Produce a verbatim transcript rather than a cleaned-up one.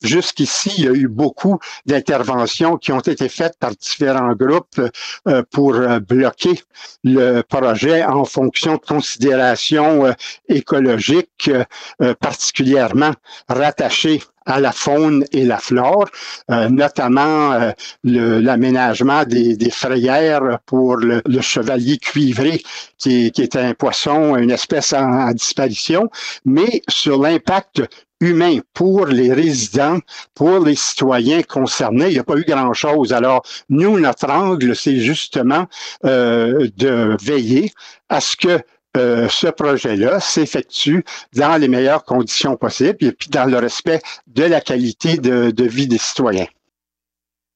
jusqu'ici, il y a eu beaucoup d'interventions qui ont été faites par différents groupes euh, pour euh, bloquer le projet en fonction de considérations euh, écologiques euh, particulièrement rattachées à la faune et la flore, euh, notamment euh, le, l'aménagement des, des frayères pour le, le chevalier cuivré, qui est, qui est un poisson, une espèce en, en disparition, mais sur l'impact humain pour les résidents, pour les citoyens concernés, il n'y a pas eu grand-chose. Alors, nous, notre angle, c'est justement euh, de veiller à ce que Euh, ce projet-là s'effectue dans les meilleures conditions possibles et puis dans le respect de la qualité de, de vie des citoyens.